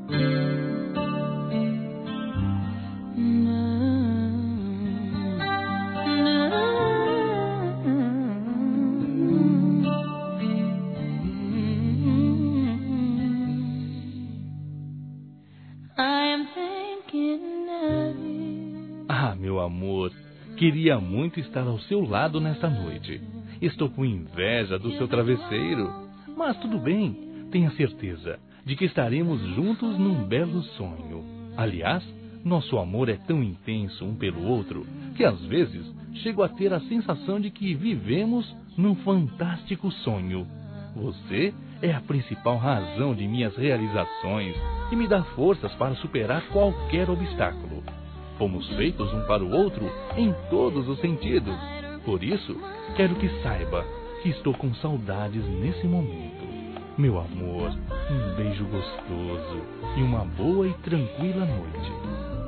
Ah, meu amor, queria muito estar ao seu lado nesta noite. Estou com inveja do seu travesseiro, mas tudo bem, tenha certeza de que estaremos juntos num belo sonho. Aliás, nosso amor é tão intenso um pelo outro que às vezes chego a ter a sensação de que vivemos num fantástico sonho. Você é a principal razão de minhas realizações e me dá forças para superar qualquer obstáculo. Fomos feitos um para o outro em todos os sentidos. Por isso, quero que saiba que estou com saudades nesse momento. Meu amor, um beijo gostoso e uma boa e tranquila noite.